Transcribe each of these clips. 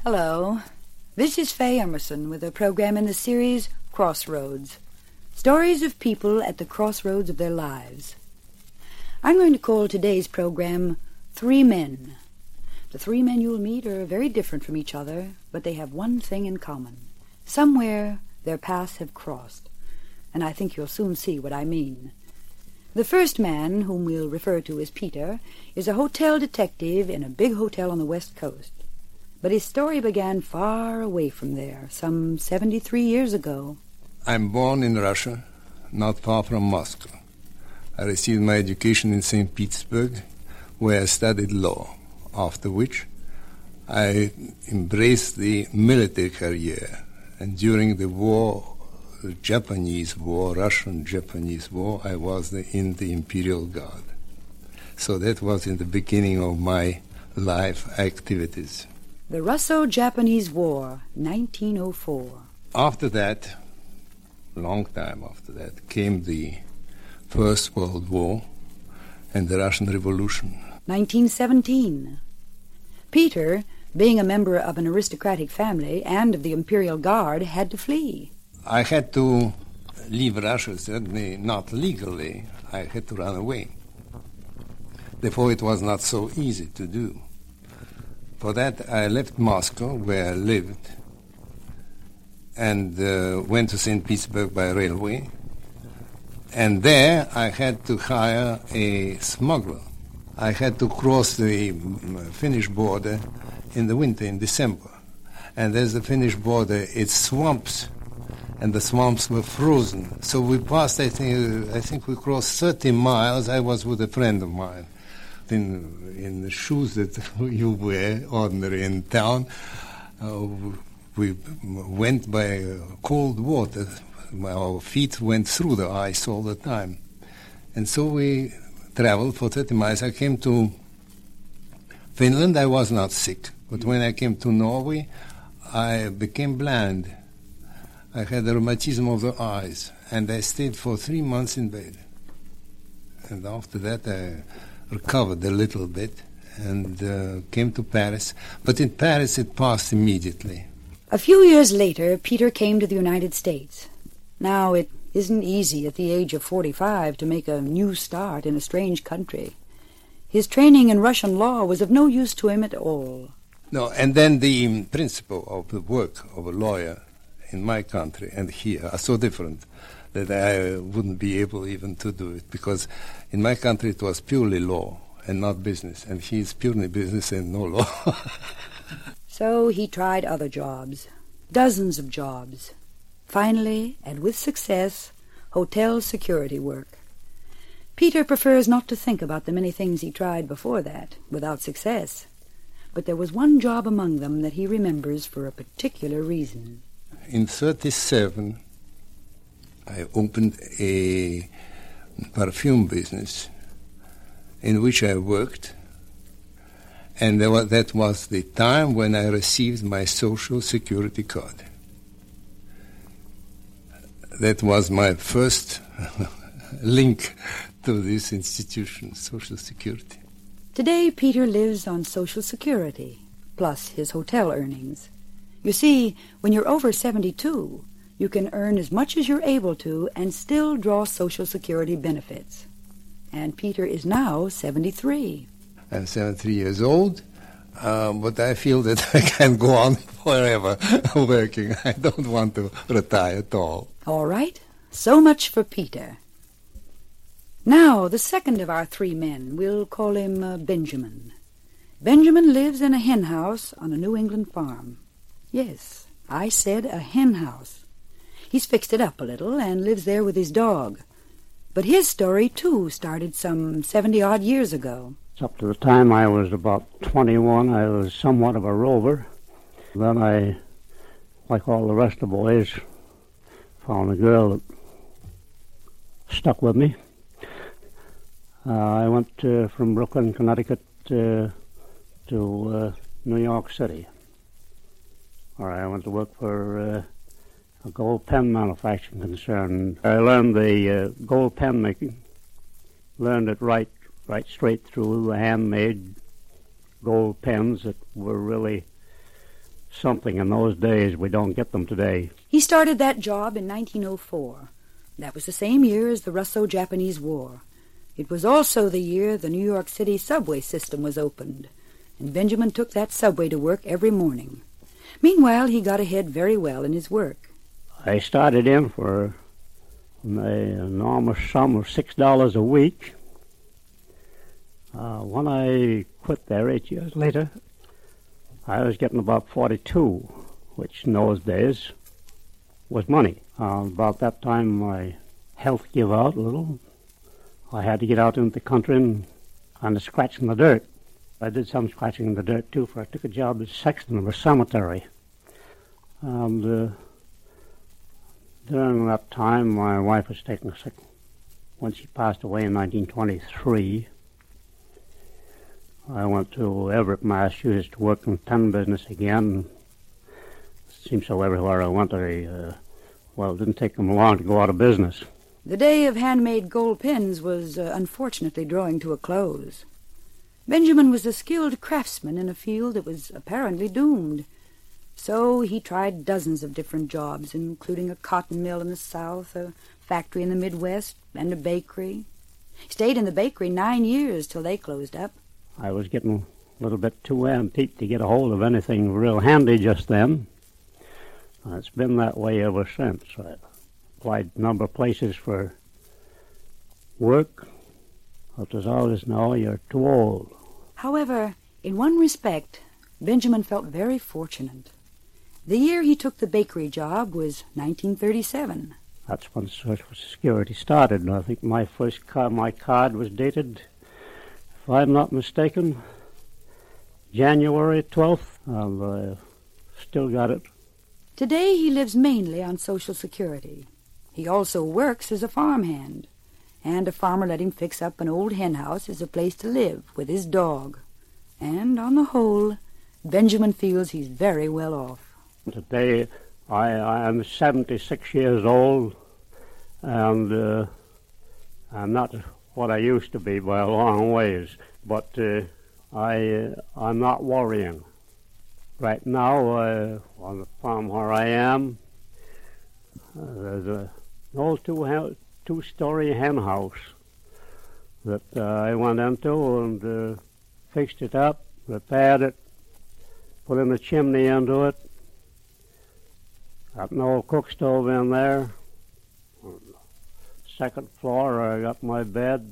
Hello. This is Faye Emerson with a program in the series Crossroads. Stories of people at the crossroads of their lives. I'm going to call today's program Three Men. The three men you'll meet are very different from each other, but they have one thing in common. Somewhere their paths have crossed, and I think you'll soon see what I mean. The first man, whom we'll refer to as Peter, is a hotel detective in a big hotel on the West Coast. But his story began far away from there, some 73 years ago. I'm born in Russia, not far from Moscow. I received my education in St. Petersburg, where I studied law, after which I embraced the military career. And during the war, the Japanese War, Russian-Japanese War, I was in the Imperial Guard. So that was in the beginning of my life activities. The Russo-Japanese War, 1904. After that, long time after that, came the First World War and the Russian Revolution. 1917. Peter, being a member of an aristocratic family and of the Imperial Guard, had to flee. I had to leave Russia, certainly not legally. I had to run away. Therefore, it was not so easy to do. For that, I left Moscow, where I lived, and went to St. Petersburg by railway. And there, I had to hire a smuggler. I had to cross the Finnish border in the winter, in December. And as the Finnish border, it's swamps, and the swamps were frozen. So we passed, I think we crossed 30 miles. I was with a friend of mine. In the shoes that you wear ordinary in town, we went by cold water. Our feet went through the ice all the time. And so we traveled for 30 miles. I came to Finland. I was not sick. But when I came to Norway, I became blind. I had a rheumatism of the eyes. And I stayed for 3 months in bed. And after that, I recovered a little bit and came to Paris. But in Paris, it passed immediately. A few years later, Peter came to the United States. Now, it isn't easy at the age of 45 to make a new start in a strange country. His training in Russian law was of no use to him at all. No, and then the principle of the work of a lawyer in my country and here are so different that I wouldn't be able even to do it, because in my country it was purely law and not business, and he's purely business and no law. So he tried other jobs, dozens of jobs. Finally, and with success, hotel security work. Peter prefers not to think about the many things he tried before that, without success. But there was one job among them that he remembers for a particular reason. In 1937, I opened a perfume business in which I worked, and that was the time when I received my Social Security card. That was my first link to this institution, Social Security. Today, Peter lives on Social Security, plus his hotel earnings. You see, when you're over 72, you can earn as much as you're able to and still draw Social Security benefits. And Peter is now 73. I'm 73 years old, but I feel that I can go on forever working. I don't want to retire at all. All right, so much for Peter. Now, the second of our three men, we'll call him Benjamin. Benjamin lives in a hen house on a New England farm. Yes, I said a hen house. He's fixed it up a little and lives there with his dog. But his story, too, started some 70-odd years ago. Up to the time I was about 21, I was somewhat of a rover. Then I, like all the rest of the boys, found a girl that stuck with me. I went from Brooklyn, Connecticut to New York City, where I went to work for a gold pen manufacturing concern. I learned the gold pen making, learned it right straight through, the handmade gold pens that were really something in those days. We don't get them today. He started that job in 1904. That was the same year as the Russo-Japanese War. It was also the year the New York City subway system was opened, and Benjamin took that subway to work every morning. Meanwhile, he got ahead very well in his work. I started in for an enormous sum of $6 a week. When I quit there 8 years later, I was getting about 42, which in those days was money. About that time, my health gave out a little. I had to get out into the country and kind of scratch in the dirt. I did some scratching in the dirt, too, for I took a job as sexton of a cemetery. And during that time, my wife was taken sick. When she passed away in 1923, I went to Everett, Massachusetts to work in tin business again. It seems so everywhere I went, it didn't take them long to go out of business. The day of handmade gold pins was unfortunately drawing to a close. Benjamin was a skilled craftsman in a field that was apparently doomed. So he tried dozens of different jobs, including a cotton mill in the South, a factory in the Midwest, and a bakery. He stayed in the bakery 9 years till they closed up. I was getting a little bit too antique to get a hold of anything real handy just then. It's been that way ever since. I applied a number of places for work, but there's always, no, you're too old. However, in one respect, Benjamin felt very fortunate. The year he took the bakery job was 1937. That's when Social Security started, and I think my first card was dated, if I'm not mistaken, January 12th. I've still got it. Today he lives mainly on Social Security. He also works as a farmhand, and a farmer let him fix up an old hen house as a place to live with his dog. And on the whole, Benjamin feels he's very well off. Today I'm 76 years old, and I'm not what I used to be by a long ways, but I'm not worrying. Right now, on the farm where I am, there's an old two-story hen house that I went into and fixed it up, repaired it, put in a chimney into it, got an old cook stove in there. On the second floor, I got my bed,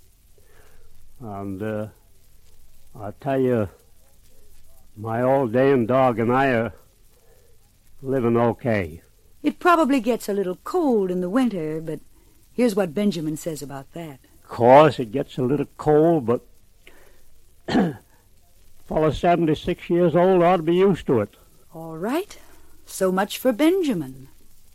and I tell you, my old Dane dog and I are living okay. It probably gets a little cold in the winter, but here's what Benjamin says about that. Of course, it gets a little cold, but a fellow 76 years old ought to be used to it. All right. So much for Benjamin.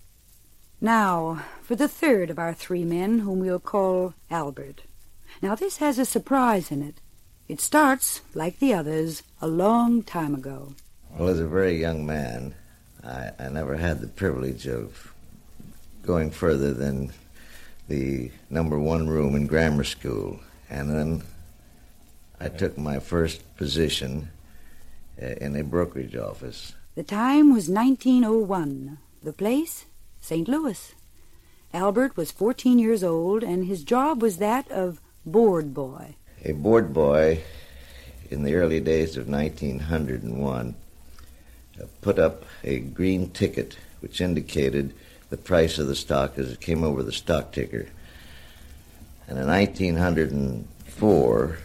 Now, for the third of our three men, whom we'll call Albert. Now, this has a surprise in it. It starts, like the others, a long time ago. Well, as a very young man, I never had the privilege of going further than the number 1 room in grammar school. And then I took my first position in a brokerage office. The time was 1901. The place, St. Louis. Albert was 14 years old, and his job was that of board boy. A board boy in the early days of 1901 put up a green ticket which indicated the price of the stock as it came over the stock ticker. And in 1904,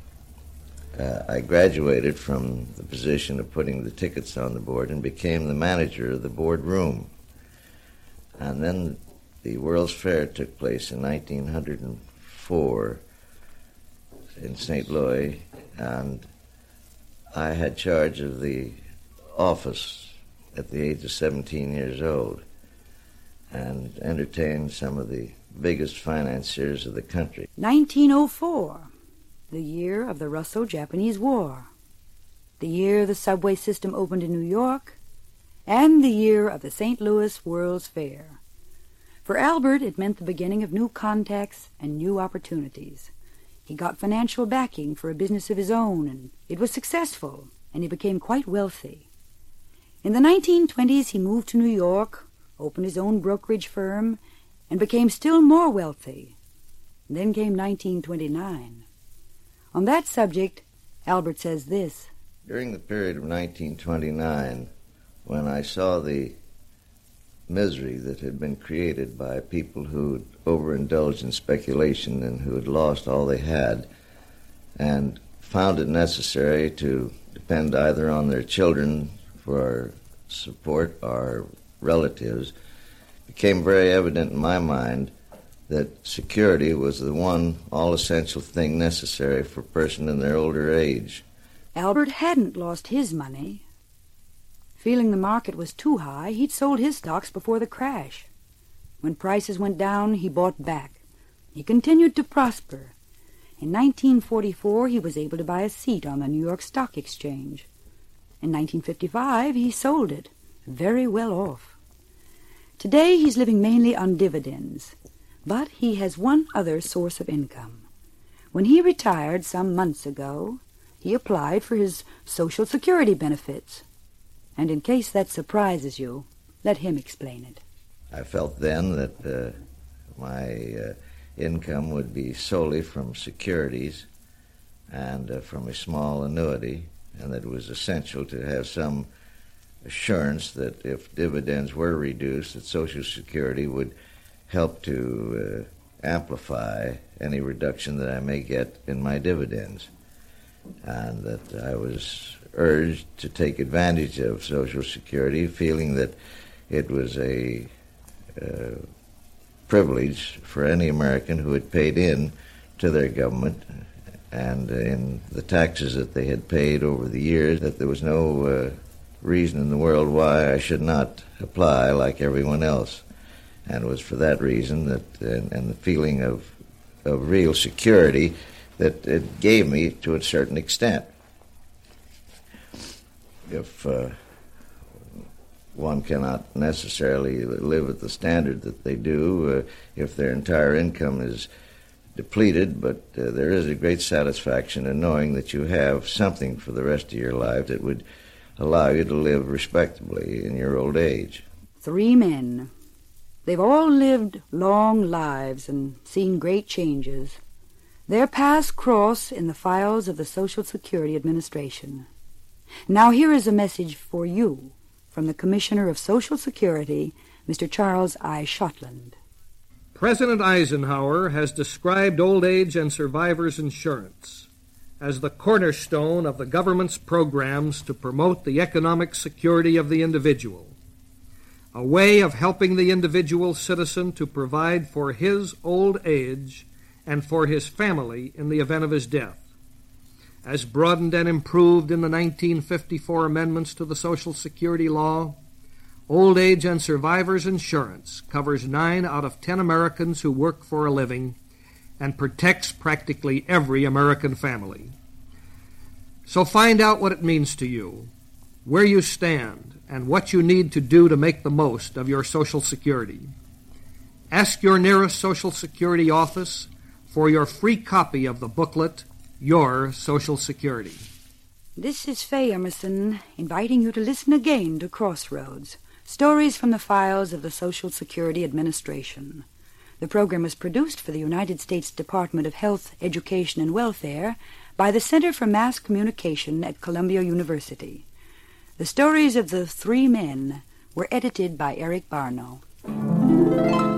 I graduated from the position of putting the tickets on the board and became the manager of the board room. And then the World's Fair took place in 1904 in St. Louis, and I had charge of the office at the age of 17 years old and entertained some of the biggest financiers of the country. 1904, the year of the Russo-Japanese War, the year the subway system opened in New York, and the year of the St. Louis World's Fair. For Albert, it meant the beginning of new contacts and new opportunities. He got financial backing for a business of his own, and it was successful, and he became quite wealthy. In the 1920s, he moved to New York, opened his own brokerage firm, and became still more wealthy. And then came 1929. On that subject, Albert says this. During the period of 1929, when I saw the misery that had been created by people who had overindulged in speculation and who had lost all they had, and found it necessary to depend either on their children for support or relatives, it became very evident in my mind that security was the one all-essential thing necessary for a person in their older age. Albert hadn't lost his money. Feeling the market was too high, he'd sold his stocks before the crash. When prices went down, he bought back. He continued to prosper. In 1944, he was able to buy a seat on the New York Stock Exchange. In 1955, he sold it, very well off. Today, he's living mainly on dividends, but he has one other source of income. When he retired some months ago, he applied for his Social Security benefits. And in case that surprises you, let him explain it. I felt then that my income would be solely from securities and from a small annuity, and that it was essential to have some assurance that if dividends were reduced, that Social Security would help to amplify any reduction that I may get in my dividends, and that I was urged to take advantage of Social Security, feeling that it was a privilege for any American who had paid in to their government and in the taxes that they had paid over the years, that there was no reason in the world why I should not apply like everyone else. And it was for that reason that, and the feeling of real security, that it gave me to a certain extent. If one cannot necessarily live at the standard that they do, if their entire income is depleted, but there is a great satisfaction in knowing that you have something for the rest of your life that would allow you to live respectably in your old age. 3 men. They've all lived long lives and seen great changes. Their paths cross in the files of the Social Security Administration. Now here is a message for you from the Commissioner of Social Security, Mr. Charles I. Shotland. President Eisenhower has described old age and survivors insurance as the cornerstone of the government's programs to promote the economic security of the individual, a way of helping the individual citizen to provide for his old age and for his family in the event of his death. As broadened and improved in the 1954 amendments to the Social Security law, old age and survivors insurance covers 9 out of 10 Americans who work for a living and protects practically every American family. So find out what it means to you, where you stand, and what you need to do to make the most of your Social Security. Ask your nearest Social Security office for your free copy of the booklet, Your Social Security. This is Faye Emerson inviting you to listen again to Crossroads, stories from the files of the Social Security Administration. The program is produced for the United States Department of Health, Education, and Welfare by the Center for Mass Communication at Columbia University. The stories of the 3 men were edited by Eric Barno.